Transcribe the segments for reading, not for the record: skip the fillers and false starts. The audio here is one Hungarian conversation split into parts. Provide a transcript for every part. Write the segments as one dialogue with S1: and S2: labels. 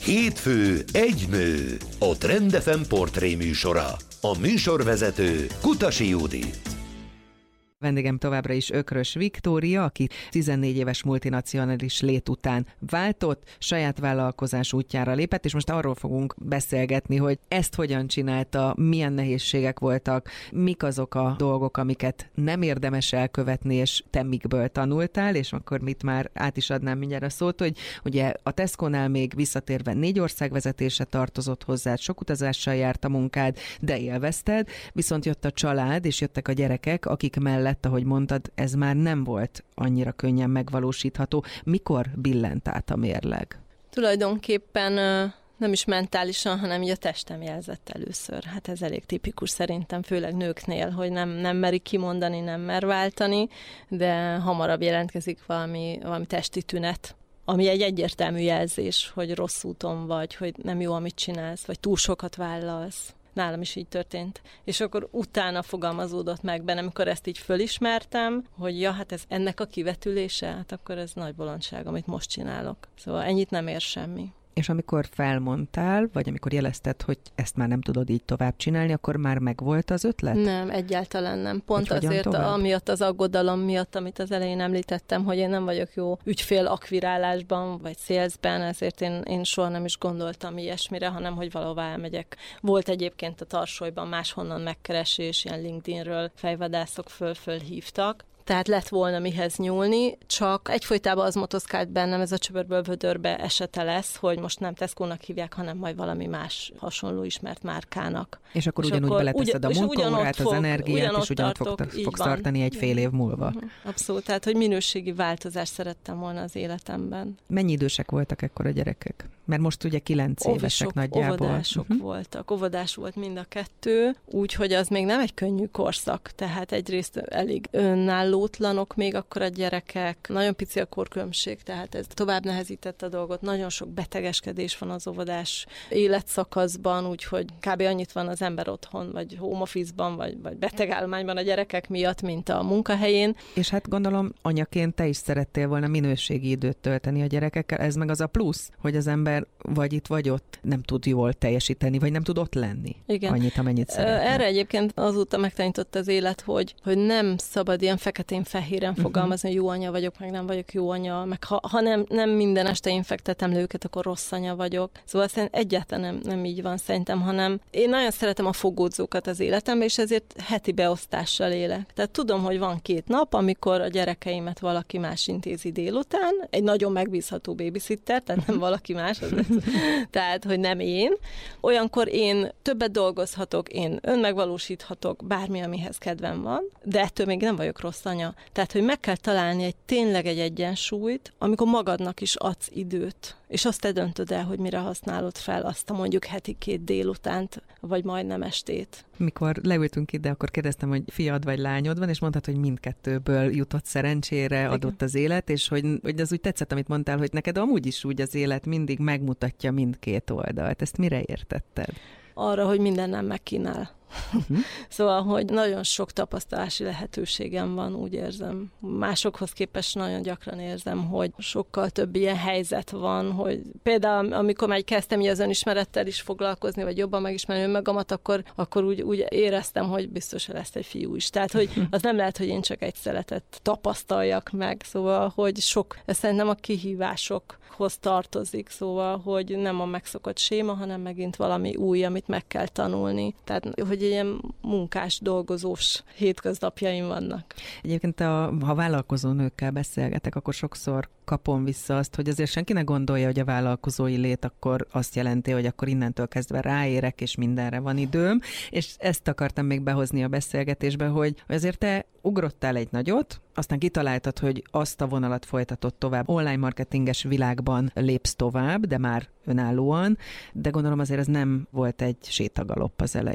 S1: Hétfő, egy nő. A Trend FM portré műsora. A műsorvezető Kutasi Judit.
S2: Vendégem továbbra is Ökrös Viktória, aki 14 éves multinacionális lét után váltott, saját vállalkozás útjára lépett, és most arról fogunk beszélgetni, hogy ezt hogyan csinálta, milyen nehézségek voltak, mik azok a dolgok, amiket nem érdemes elkövetni, és te mikből tanultál, és akkor mit már át is adnám mindjárt a szót, hogy ugye a Tesco-nál még visszatérve 4 ország vezetése tartozott hozzád, sok utazással járt a munkád, de élvezted, viszont jött a család, és jöttek a gyerekek, akik mellett, ahogy mondtad, ez már nem volt annyira könnyen megvalósítható. Mikor billent át a mérleg?
S3: Tulajdonképpen nem is mentálisan, hanem így a testem jelzett először. Hát ez elég tipikus szerintem, főleg nőknél, hogy nem merik kimondani, nem mer váltani, de hamarabb jelentkezik valami testi tünet, ami egy egyértelmű jelzés, hogy rossz úton vagy, hogy nem jó, amit csinálsz, vagy túl sokat vállalsz. Nálam is így történt. És akkor utána fogalmazódott meg bennem, amikor ezt így fölismertem, hogy ja, hát ez ennek a kivetülése, hát akkor ez nagy bolondság, amit most csinálok. Szóval ennyit nem ér semmi.
S2: És amikor felmondtál, vagy amikor jelezted, hogy ezt már nem tudod így tovább csinálni, akkor már megvolt az ötlet?
S3: Nem, egyáltalán nem. Pont azért, amiatt az aggodalom miatt, amit az elején említettem, hogy én nem vagyok jó ügyfél akvirálásban, vagy salesben, ezért én soha nem is gondoltam ilyesmire, hanem hogy valahová elmegyek. Volt egyébként a Tarsolyban máshonnan megkeresés, ilyen LinkedInről fejvadászok fölhívtak. Tehát lett volna mihez nyúlni, csak egyfolytában az motoszkált bennem, ez a csöbörből vödörbe esete lesz, hogy most nem Tesco-nak hívják, hanem majd valami más hasonló ismert márkának.
S2: És akkor ugyanúgy beleteszed a munkaórát, az energiát, és ugyanott fogsz tartani egy fél év múlva.
S3: Abszolút, tehát hogy minőségi változást szerettem volna az életemben.
S2: Mennyi idősek voltak ekkor a gyerekek? Mert most ugye 9 évesek nagyjából.
S3: Óvodások voltak. Óvodás volt mind a kettő, úgyhogy az még nem egy könnyű korszak, tehát egyrészt elég önállótlanok még akkor a gyerekek, nagyon pici a korkülönbség, tehát ez tovább nehezítette a dolgot, nagyon sok betegeskedés van az óvodás életszakaszban, úgyhogy kb. Annyit van az ember otthon, vagy home office-ban, vagy betegállományban a gyerekek miatt, mint a munkahelyén.
S2: És hát gondolom, anyaként te is szerettél volna minőségi időt tölteni a gyerekekkel, ez meg az a plusz, hogy az ember vagy itt, vagy ott nem tud jól teljesíteni, vagy nem tud ott lenni.
S3: Igen.
S2: Annyit, amennyit szeretne.
S3: Erre egyébként azóta megtanított az élet, hogy nem szabad ilyen feketén-fehéren fogalmazni, hogy jó anya vagyok, meg nem vagyok jó anya, meg ha nem minden este én fektetem le őket, akkor rossz anya vagyok. Szóval szerintem egyáltalán nem így van szerintem, hanem én nagyon szeretem a fogódzókat az életemben, és ezért heti beosztással élek. Tehát tudom, hogy van 2 nap, amikor a gyerekeimet valaki más intézi délután, egy nagyon megbízható babysitter, tehát nem valaki más, tehát, hogy nem én. Olyankor én többet dolgozhatok, én önmegvalósíthatok, bármi, amihez kedvem van, de ettől még nem vagyok rossz anya. Tehát, hogy meg kell találni tényleg egy egyensúlyt, amikor magadnak is adsz időt, és azt te döntöd el, hogy mire használod fel azt a mondjuk heti 2 délutánt, vagy majdnem estét.
S2: Mikor leültünk ide, akkor kérdeztem, hogy fiad vagy lányod van, és mondtad, hogy mindkettőből jutott szerencsére, adott az élet, és hogy az úgy tetszett, amit mondtál, hogy neked amúgy is úgy az élet mindig megmutatja mindkét oldalt. Ezt mire értetted?
S3: Arra, hogy minden nem megkínál. Szóval, hogy nagyon sok tapasztalási lehetőségem van, úgy érzem. Másokhoz képest nagyon gyakran érzem, hogy sokkal több ilyen helyzet van, hogy például amikor már kezdtem az önismerettel is foglalkozni, vagy jobban megismerni önmagamat, akkor úgy éreztem, hogy biztos lesz egy fiú is. Tehát, hogy az nem lehet, hogy én csak egy szeretet tapasztaljak meg. Szóval, hogy ez szerintem a kihívásokhoz tartozik, szóval, hogy nem a megszokott séma, hanem megint valami új, amit meg kell tanulni. Tehát, hogy ilyen munkás, dolgozós hétköznapjaim vannak.
S2: Egyébként, ha vállalkozó nőkkel beszélgetek, akkor sokszor kapom vissza azt, hogy azért senki ne gondolja, hogy a vállalkozói lét akkor azt jelenti, hogy akkor innentől kezdve ráérek, és mindenre van időm, és ezt akartam még behozni a beszélgetésbe, hogy azért te ugrottál egy nagyot, aztán kitaláltad, hogy azt a vonalat folytatod tovább, online marketinges világban lépsz tovább, de már önállóan, de gondolom azért ez nem volt egy sétagalopp az elején.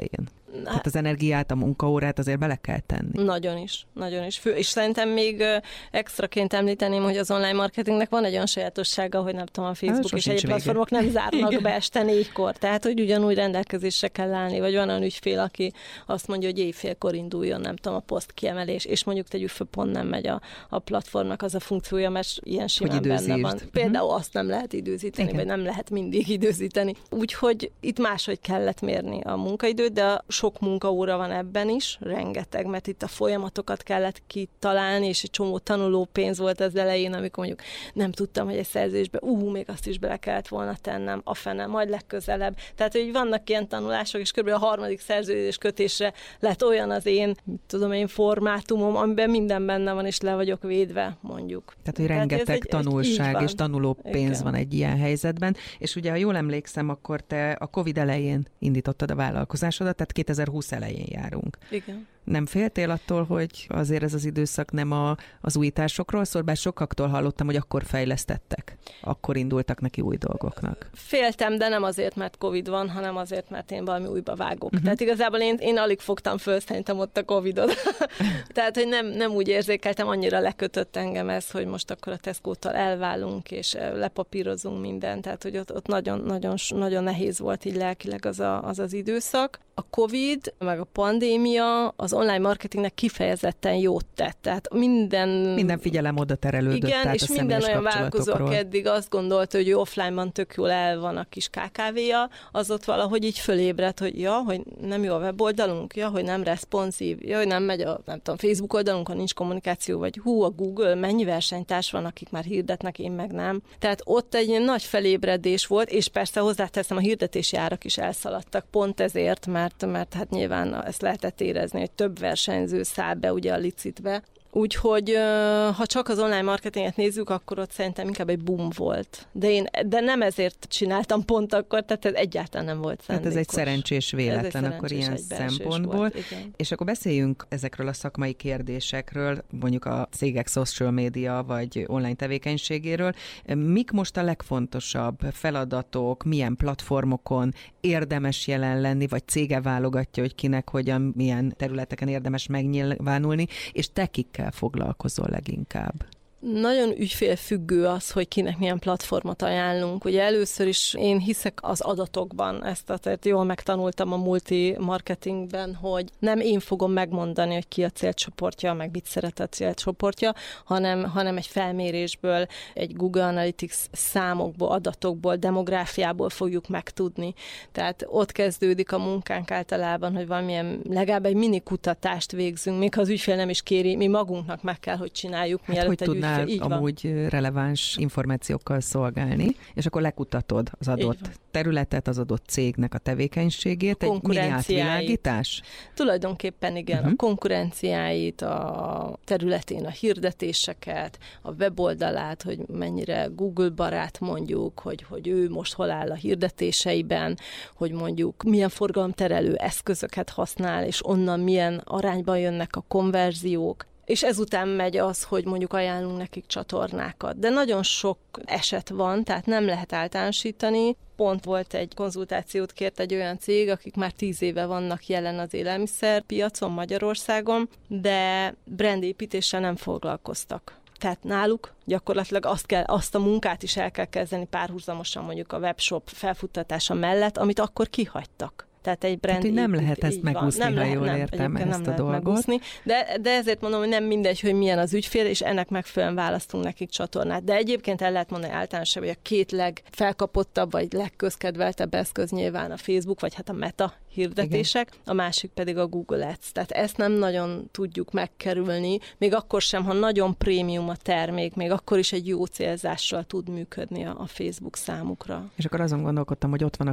S2: Tehát az energiát, a munkaórát azért bele kell tenni.
S3: Nagyon is. És szerintem még extraként említeném, hogy az online marketingnek van egy olyan sajátossága, hogy nem tudom, a Facebook és egyéb platformok nem zárnak be este 4-kor. Tehát, hogy ugyanúgy rendelkezésre kell állni, vagy van olyan ügyfél, aki azt mondja, hogy éjfélkor induljon, nem tudom, a poszt kiemelés, és mondjuk tegyük föl, pont nem megy a platformnak az a funkciója, mert ilyen simán benne van. Például azt nem lehet időzíteni, vagy nem lehet mindig időzíteni. Úgyhogy itt máshogy kellett mérni a munkaidőt, de sok munkaóra van ebben is, rengeteg, mert itt a folyamatokat kellett kitalálni, és egy csomó tanuló pénz volt az elején, amikor mondjuk nem tudtam, hogy egy szerződésbe, még azt is bele kellett volna tennem, a fene, majd legközelebb. Tehát, hogy vannak ilyen tanulások, és kb. A 3. szerződés kötésre lett olyan az én formátumom, amiben minden benne van, és le vagyok védve, mondjuk.
S2: Tehát, hogy rengeteg tanulság és tanuló pénz van egy ilyen helyzetben, és ugye, ha jól emlékszem, akkor te a Covid elején indítottad a vállalkozásodat, tehát 2020 elején járunk.
S3: Igen.
S2: Nem féltél attól, hogy azért ez az időszak nem az újításokról szól, bár sokaktól hallottam, hogy akkor fejlesztettek, akkor indultak neki új dolgoknak.
S3: Féltem, de nem azért, mert Covid van, hanem azért, mert én valami újba vágok. Tehát igazából én alig fogtam föl szerintem ott a Covidot. Tehát, hogy nem úgy érzékeltem, annyira lekötött engem ez, hogy most akkor a Tesco-tól elválunk, és lepapírozunk mindent. Tehát, hogy ott nagyon nehéz volt így lelkileg az időszak. A Covid, meg a pandémia az online marketingnek kifejezetten jót tett. Tehát minden
S2: figyelem oda terelődött.
S3: Igen, és minden olyan vállalkozó, aki eddig azt gondolta, hogy offline-ban tök jól el van a kis KKV-ja, az ott valahogy így fölébredt, hogy hogy nem jó a weboldalunk, hogy nem responsív, hogy nem megy a Facebook oldalunkon, nincs kommunikáció, vagy a Google, mennyi versenytárs van, akik már hirdetnek, én meg nem. Tehát ott egy ilyen nagy felébredés volt, és persze hozzáteszem, a hirdetési árak is elszaladtak pont ezért, mert hát nyilván ezt lehetett érezni, hogy több versenyző száll be ugye a licitbe. Úgyhogy ha csak az online marketinget nézzük, akkor ott szerintem inkább egy boom volt. De nem ezért csináltam pont akkor, tehát ez egyáltalán nem volt szándékos.
S2: Tehát ez egy szerencsés véletlen akkor ilyen szempontból.
S3: Volt,
S2: és akkor beszéljünk ezekről a szakmai kérdésekről, mondjuk a cégek social media vagy online tevékenységéről. Mik most a legfontosabb feladatok, milyen platformokon érdemes jelen lenni, vagy cége válogatja, hogy kinek, hogyan, milyen területeken érdemes megnyilvánulni, és te kikkel foglalkozol leginkább?
S3: Nagyon ügyfélfüggő az, hogy kinek milyen platformot ajánlunk. Ugye először is én hiszek az adatokban, tehát jól megtanultam a multi-marketingben, hogy nem én fogom megmondani, hogy ki a célcsoportja, meg mit szeret a célcsoportja, hanem egy felmérésből, egy Google Analytics számokból, adatokból, demográfiából fogjuk megtudni. Tehát ott kezdődik a munkánk általában, hogy valamilyen legalább egy mini kutatást végzünk, még ha az ügyfél nem is kéri, mi magunknak meg kell, hogy csináljuk, mielőtt egy ügyfél. Amúgy
S2: releváns információkkal szolgálni, és akkor lekutatod az adott területet, az adott cégnek a tevékenységét, egy mini átvilágítás?
S3: Tulajdonképpen igen, a konkurenciáit, a területén a hirdetéseket, a weboldalát, hogy mennyire Google barát mondjuk, hogy ő most hol áll a hirdetéseiben, hogy mondjuk milyen forgalomterelő eszközöket használ, és onnan milyen arányban jönnek a konverziók. És ezután megy az, hogy mondjuk ajánlunk nekik csatornákat. De nagyon sok eset van, tehát nem lehet általánosítani. Pont volt egy konzultációt kért egy olyan cég, akik már 10 éve vannak jelen az élelmiszerpiacon Magyarországon, de brandépítéssel nem foglalkoztak. Tehát náluk gyakorlatilag azt a munkát is el kell kezdeni párhuzamosan mondjuk a webshop felfuttatása mellett, amit akkor kihagytak. Tehát egy brand
S2: nem lehet ezt megúszni, ha jól értem ezt a dolgot. Megúszni,
S3: de ezért mondom, hogy nem mindegy, hogy milyen az ügyfél, és ennek megfelelően választunk nekik csatornát. De egyébként el lehet mondani általánosan, hogy a 2 legfelkapottabb, vagy legközkedveltebb eszköz nyilván a Facebook, vagy hát a Meta hirdetések, igen. A másik pedig a Google Ads. Tehát ezt nem nagyon tudjuk megkerülni, még akkor sem, ha nagyon prémium a termék, még akkor is egy jó célzással tud működni a Facebook számukra.
S2: És akkor azon gondolkodtam, hogy ott van a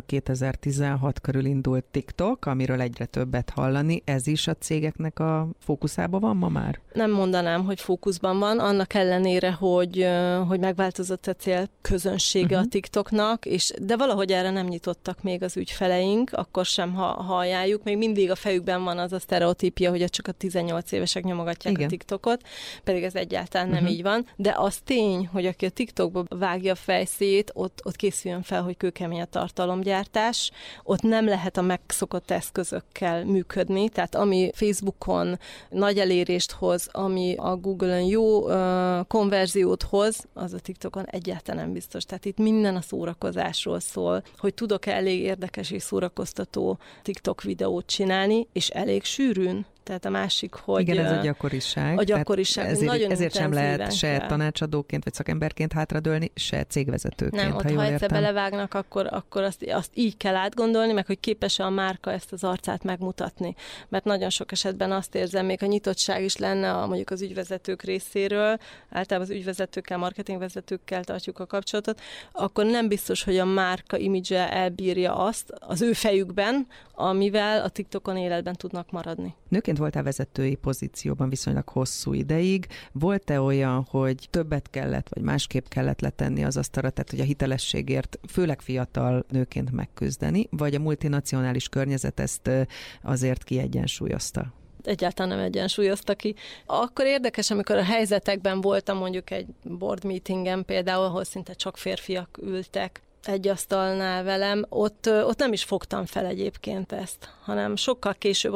S2: 2016 körül indult TikTok, amiről egyre többet hallani. Ez is a cégeknek a fókuszában van ma már?
S3: Nem mondanám, hogy fókuszban van, annak ellenére, hogy megváltozott a célközönsége a TikToknak, de valahogy erre nem nyitottak még az ügyfeleink, akkor sem, ha hallják, még mindig a fejükben van az a sztereotípia, hogy csak a 18 évesek nyomogatják a TikTokot, pedig ez egyáltalán nem így van, de az tény, hogy aki a TikTokba vágja a fejszét, ott készüljön fel, hogy kőkemény a tartalomgyártás, ott nem lehet a megszokott eszközökkel működni, tehát ami Facebookon nagy elérést hoz, ami a Google-ön jó konverziót hoz, az a TikTokon egyáltalán nem biztos. Tehát itt minden a szórakozásról szól, hogy tudok elég érdekes és szórakoztató TikTok videót csinálni, és elég sűrűn. Tehát a másik, hogy...
S2: Igen, ez a gyakoriság.
S3: A gyakoriság
S2: ezért sem lehet se tanácsadóként, vagy szakemberként hátradőlni, se cégvezetőként,
S3: nem,
S2: ha jól
S3: ha egyszer
S2: értem.
S3: belevágnak, akkor azt így kell átgondolni, meg hogy képes-e a márka ezt az arcát megmutatni. Mert nagyon sok esetben azt érzem, még a nyitottság is lenne mondjuk az ügyvezetők részéről, általában az ügyvezetőkkel, marketingvezetőkkel tartjuk a kapcsolatot, akkor nem biztos, hogy a márka imidzse elbírja azt az ő fejükben, amivel a TikTokon életben tudnak maradni.
S2: Nőként voltál vezetői pozícióban viszonylag hosszú ideig. Volt-e olyan, hogy többet kellett, vagy másképp kellett letenni az asztalra, tehát hogy a hitelességért főleg fiatal nőként megküzdeni, vagy a multinacionális környezet ezt azért kiegyensúlyozta?
S3: Egyáltalán nem egyensúlyozta ki. Akkor érdekes, amikor a helyzetekben voltam mondjuk egy board meetingen például, ahol szinte csak férfiak ültek egy asztalnál velem, ott nem is fogtam fel egyébként ezt, hanem sokkal később,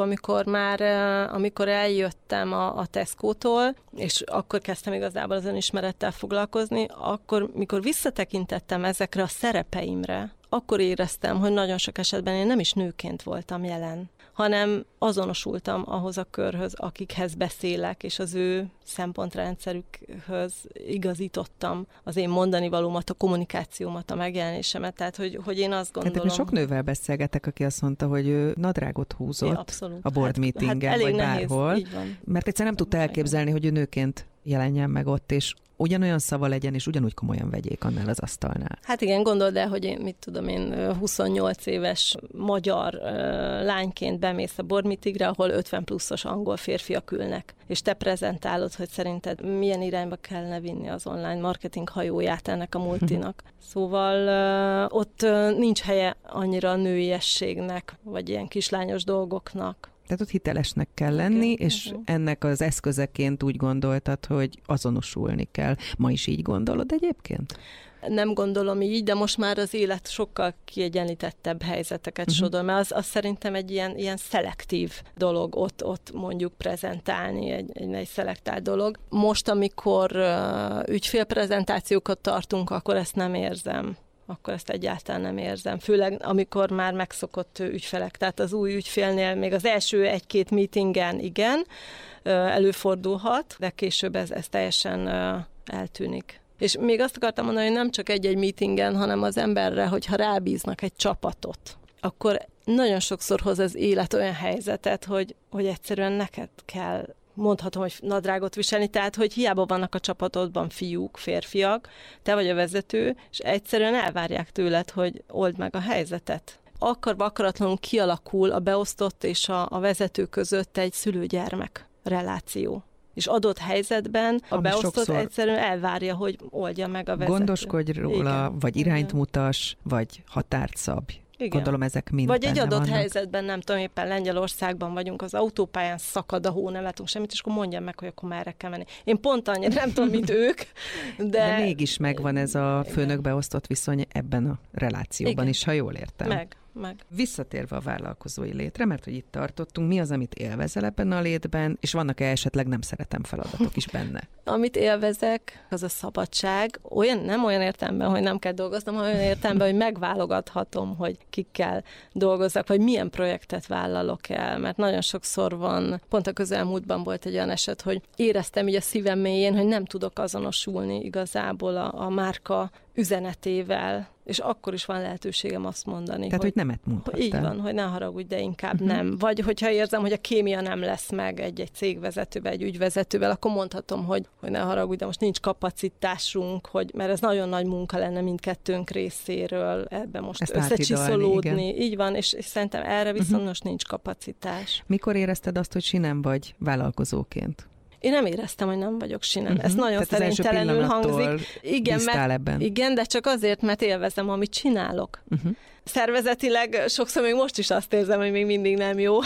S3: amikor eljöttem a Tesco-tól, és akkor kezdtem igazából az önismerettel foglalkozni, akkor, mikor visszatekintettem ezekre a szerepeimre, akkor éreztem, hogy nagyon sok esetben én nem is nőként voltam jelen, hanem azonosultam ahhoz a körhöz, akikhez beszélek, és az ő szempontrendszerükhöz igazítottam az én mondani valómat, a kommunikációmat, a megjelenésemet. Tehát, hogy én azt gondolom...
S2: Hát sok nővel beszélgetek, aki azt mondta, hogy ő nadrágot húzott a board meetingen, vagy bárhol, mert egyszerűen nem tudta elképzelni, hogy ő nőként jelenjen meg ott, és ugyanolyan szava legyen, és ugyanúgy komolyan vegyék annál az asztalnál.
S3: Hát igen, gondold el, hogy én 28 éves magyar lányként bemész a board meetingre, ahol 50 pluszos angol férfiak ülnek, és te prezentálod, hogy szerinted milyen irányba kellene vinni az online marketing hajóját ennek a multinak. Szóval ott nincs helye annyira a nőiességnek, vagy ilyen kislányos dolgoknak.
S2: Tehát ott hitelesnek kell lenni, és ennek az eszközeként úgy gondoltad, hogy azonosulni kell. Ma is így gondolod egyébként?
S3: Nem gondolom így, de most már az élet sokkal kiegyenlítettebb helyzeteket sodor, mert az szerintem egy ilyen szelektív dolog ott mondjuk prezentálni, egy szelektált dolog. Most, amikor ügyfélprezentációkat tartunk, akkor ezt nem érzem. Akkor ezt egyáltalán nem érzem. Főleg, amikor már megszokott ügyfelek. Tehát az új ügyfélnél még az első egy-két meetingen igen, előfordulhat, de később ez teljesen eltűnik. És még azt akartam mondani, hogy nem csak egy-egy meetingen, hanem az emberre, hogyha rábíznak egy csapatot, akkor nagyon sokszor hoz az élet olyan helyzetet, hogy egyszerűen neked kell, mondhatom, hogy nadrágot viselni, tehát, hogy hiába vannak a csapatodban fiúk, férfiak, te vagy a vezető, és egyszerűen elvárják tőled, hogy old meg a helyzetet. Akarva akaratlanul kialakul a beosztott és a vezető között egy szülő-gyermek reláció. És adott helyzetben a beosztott egyszerűen elvárja, hogy oldja meg a vezető.
S2: Gondoskodj róla, igen, vagy irányt mutass, vagy határt szabj. Igen. Gondolom ezek mind
S3: vagy egy adott
S2: vannak.
S3: helyzetben, nem tudom, éppen Lengyelországban vagyunk, az autópályán szakad a hó, nem látunk semmit, és akkor mondjam meg, hogy akkor merre kell menni. Én pont annyira nem tudom, mint ők, de
S2: mégis megvan ez a főnök-beosztott viszony ebben a relációban igen. is, ha jól értem.
S3: Meg.
S2: Visszatérve a vállalkozói létre, mert hogy itt tartottunk, mi az, amit élvezel ebben a létben, és vannak-e esetleg nem szeretem feladatok is benne?
S3: Amit élvezek, az a szabadság. Nem olyan értelemben, hogy nem kell dolgoznom, hanem olyan értelemben, hogy megválogathatom, hogy kikkel dolgozzak, vagy milyen projektet vállalok el, mert nagyon sokszor van, pont a közelmúltban volt egy olyan eset, hogy éreztem így a szívem mélyén, hogy nem tudok azonosulni igazából a márka üzenetével, és akkor is van lehetőségem azt mondani.
S2: Tehát, hogy nemet mondhattál.
S3: Így van, hogy ne haragudj, de inkább nem. Vagy hogyha érzem, hogy a kémia nem lesz meg egy cégvezetővel, egy ügyvezetővel, akkor mondhatom, hogy ne haragudj, de most nincs kapacitásunk, mert ez nagyon nagy munka lenne mindkettőnk részéről ebbe most ezt összecsiszolódni. Így van, és szerintem erre viszont most nincs kapacitás.
S2: Mikor érezted azt, hogy sinem vagy vállalkozóként?
S3: Én nem éreztem, hogy nem vagyok sinem. Ez nagyon szerénytelenül hangzik.
S2: Igen,
S3: de csak azért, mert élvezem, amit csinálok. szervezetileg sokszor még most is azt érzem, hogy még mindig nem jó,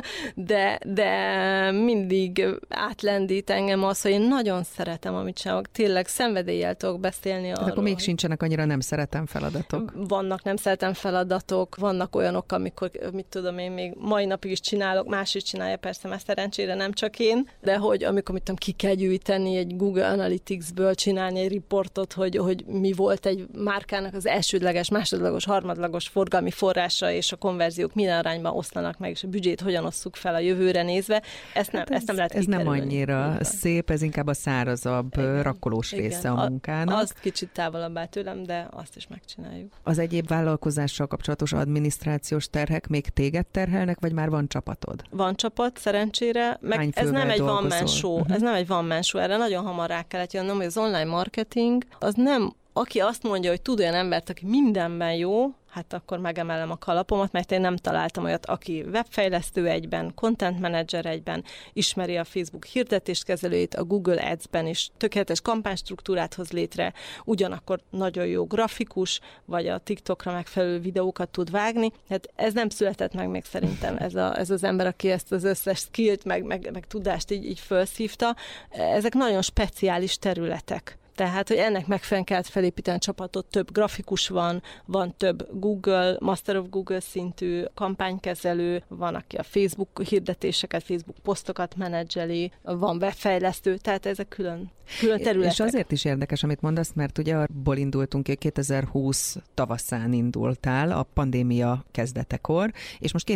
S3: de mindig átlendít engem az, hogy én nagyon szeretem, amit csinálok. Tényleg szenvedéllyel tudok beszélni arról.
S2: Akkor még sincsenek annyira nem szeretem feladatok.
S3: Vannak nem szeretem feladatok, vannak olyanok, amikor, mit tudom én, még mai napig is csinálok, más is csinálja, persze már szerencsére nem csak én, de hogy amikor mit tudom, ki kell gyűjteni egy Google Analytics-ből, csinálni egy riportot, hogy mi volt egy márkának az elsődleges, másodlagos, harmadlagos forgalmi forrása, és a konverziók milyen arányban oszlanak meg, és a büdzsét hogyan osszuk fel a jövőre nézve, ezt nem lehet
S2: ez nem
S3: kikerülni.
S2: annyira szép, ez inkább a szárazabb, rakkolós része a munkának.
S3: Azt kicsit távolabb áll tőlem, de azt is megcsináljuk.
S2: Az egyéb vállalkozással kapcsolatos adminisztrációs terhek még téged terhelnek, vagy már van csapatod?
S3: Van csapat, szerencsére, meg ez nem egy one-man show, ez nem egy one-man show, erre nagyon hamar rá kellett jönnöm, hogy az online marketing az nem, aki azt mondja, hogy tud olyan embert, aki mindenben jó, hát akkor megemelem a kalapomat, mert én nem találtam olyat, aki webfejlesztő egyben, content manager egyben, ismeri a Facebook hirdetéskezelőjét, a Google Ads-ben is tökéletes kampánystruktúrát hoz létre, ugyanakkor nagyon jó grafikus, vagy a TikTokra megfelelő videókat tud vágni. Hát ez nem született meg még szerintem, ez az ember, aki ezt az összes skillt, meg tudást így felszívta. Ezek nagyon speciális területek. Tehát, hogy ennek megfelelően kellett felépíteni a csapatot, több grafikus van több Google, Master of Google szintű kampánykezelő, van, aki a Facebook hirdetéseket, Facebook posztokat menedzseli, van webfejlesztő, tehát ezek külön területek.
S2: És azért is érdekes, amit mondasz, mert ugye abból indultunk ki, 2020 tavaszán indultál a pandémia kezdetekor, és most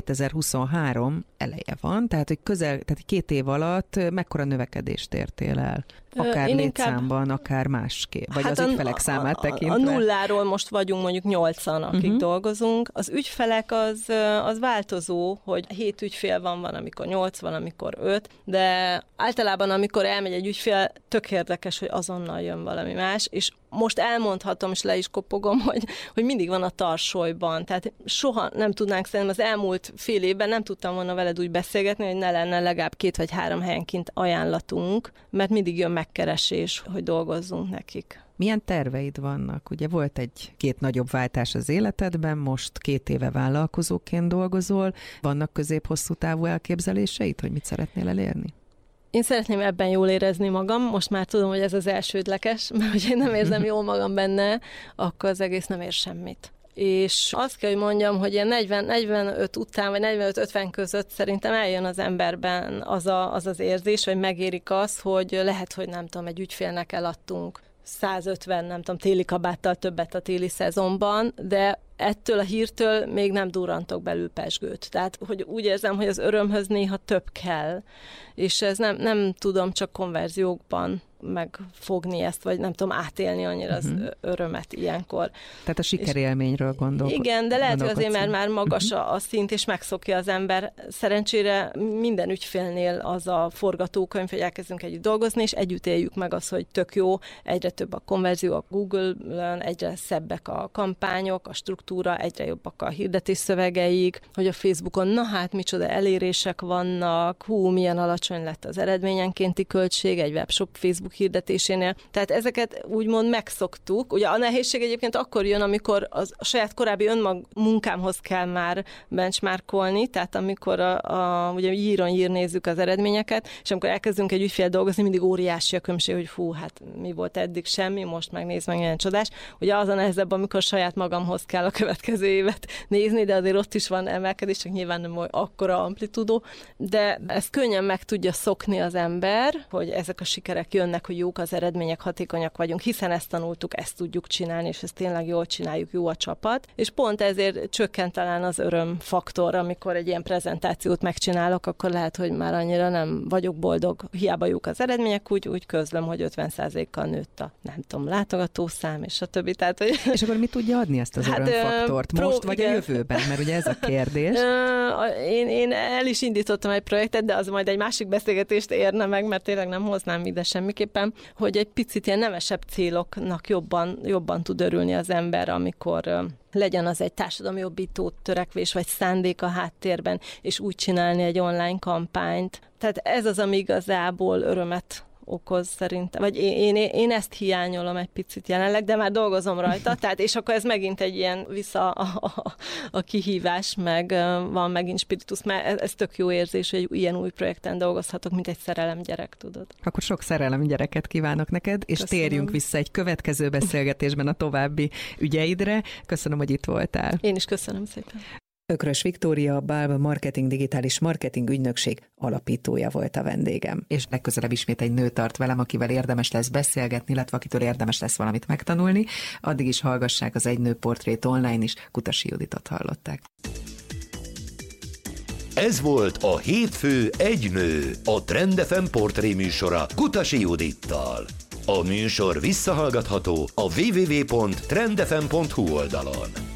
S2: 2023 eleje van, tehát hogy tehát 2 év alatt mekkora növekedést értél el? Akár létszámban, akár másképp, vagy hát az ügyfelek számát tekintve?
S3: A nulláról most vagyunk mondjuk 8-an, akik dolgozunk. Az ügyfelek az változó, hogy 7 ügyfél van, amikor 8, van, amikor 5, de általában amikor elmegy egy ügyfél, tök érdekes, hogy azonnal jön valami más, és most elmondhatom, és le is kopogom, hogy mindig van a tarsolyban. Tehát soha nem tudnánk, szerintem az elmúlt fél évben nem tudtam volna veled úgy beszélgetni, hogy ne lenne legalább 2 vagy 3 helyenként ajánlatunk, mert mindig jön megkeresés, hogy dolgozzunk nekik.
S2: Milyen terveid vannak? Ugye volt 1-2 nagyobb váltás az életedben, most 2 éve vállalkozóként dolgozol. Vannak közép-hosszú távú elképzeléseid, hogy mit szeretnél elérni?
S3: Én szeretném ebben jól érezni magam, most már tudom, hogy ez az elsődleges, mert hogyha én nem érzem jól magam benne, akkor az egész nem ér semmit. És azt kell, hogy mondjam, hogy ilyen 40-45 után, vagy 45-50 között szerintem eljön az emberben az érzés, vagy megérik az, hogy lehet, hogy nem tudom, egy ügyfélnek eladtunk 150, nem tudom, téli kabáttal többet a téli szezonban, de ettől a hírtől még nem durrantok belül pezsgőt. Tehát, hogy úgy érzem, hogy az örömhöz néha több kell, és ez nem tudom csak konverziókban megfogni ezt, vagy nem tudom átélni annyira az örömet ilyenkor.
S2: Tehát a sikerélményről
S3: igen, de lehet, hogy azért, mert már magas a szint, és megszokja az ember. Szerencsére minden ügyfélnél az a forgatókönyv, hogy elkezdünk együtt dolgozni, és együtt éljük meg azt, hogy tök jó, egyre több a konverzió a Google-ön, egyre szebbek a kampányok, a struktúra, egyre jobbak a hirdetés szövegeik, hogy a Facebookon, na hát micsoda elérések vannak, milyen alacsony lett az eredményenkénti költség egy webshop Facebook hirdetésénél. Tehát ezeket úgymond megszoktuk. Ugye a nehézség egyébként akkor jön, amikor a saját korábbi munkámhoz kell már benchmarkolni, tehát amikor ugye íron nézzük az eredményeket, és amikor elkezdünk egy ügyfél dolgozni, mindig óriási a különbség, hogy hát mi volt eddig semmi, most megnéz meg ilyen csodás. Ugye az a nehezebb, amikor saját magamhoz kell a következő évet nézni, de azért ott is van emelkedés, csak nyilván nem akkora amplitudó, de ezt könnyen meg tudja szokni az ember, hogy ezek a sikerek jönnek, hogy jók az eredmények, hatékonyak vagyunk, hiszen ezt tanultuk, ezt tudjuk csinálni, és ezt tényleg jól csináljuk, jó a csapat. És pont ezért csökkent talán az örömfaktor, amikor egy ilyen prezentációt megcsinálok, akkor lehet, hogy már annyira nem vagyok boldog. Hiába jók az eredmények, úgy közlöm, hogy 50%-kal nőtt a, nem tudom, látogatószám, és a többi. Tehát, hogy... És
S2: akkor mit tudja adni ezt az örömfaktort? Most vagy igen. A jövőben? Mert ugye ez a kérdés.
S3: Én el is indítottam egy projektet, de az majd egy másik beszélgetést érne meg, mert tényleg nem hoznám ide semmiképpen, hogy egy picit ilyen nemesebb céloknak jobban tud örülni az ember, amikor legyen az egy társadalmi jobbító törekvés vagy szándék a háttérben, és úgy csinálni egy online kampányt. Tehát ez az, ami igazából örömet okoz szerintem. Vagy én ezt hiányolom egy picit jelenleg, de már dolgozom rajta, tehát és akkor ez megint egy ilyen vissza a kihívás, meg van megint spiritus, mert ez tök jó érzés, hogy ilyen új projekten dolgozhatok, mint egy szerelemgyerek, tudod.
S2: Akkor sok szerelemgyereket kívánok neked, és
S3: Köszönöm.
S2: Térjünk vissza egy következő beszélgetésben a további ügyeidre. Köszönöm, hogy itt voltál.
S3: Én is köszönöm szépen.
S2: Ökrös Viktória, a Balb Marketing Digitális Marketing Ügynökség alapítója volt a vendégem. És legközelebb ismét egy nő tart velem, akivel érdemes lesz beszélgetni, illetve akitől érdemes lesz valamit megtanulni. Addig is hallgassák az Egy nő portrét online is. Kutasi Juditot hallották.
S1: Ez volt a Hétfő egy nő, a Trend FM portré műsora Kutasi Judittal. A műsor visszahallgatható a www.trendfm.hu oldalon.